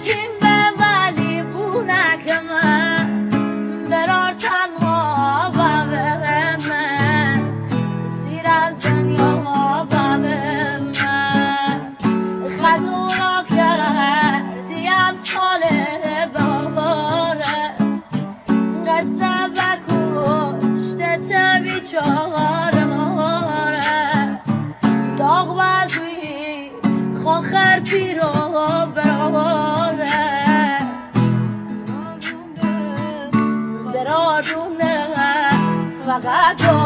چین به ولی بونک من برار تنها بابه من سیر از دنیا بابه من خزونا کردیم سال باره قصه بکشته تبی چهار ماره داغ بزوی خاخر پیرو براره برارونه فقط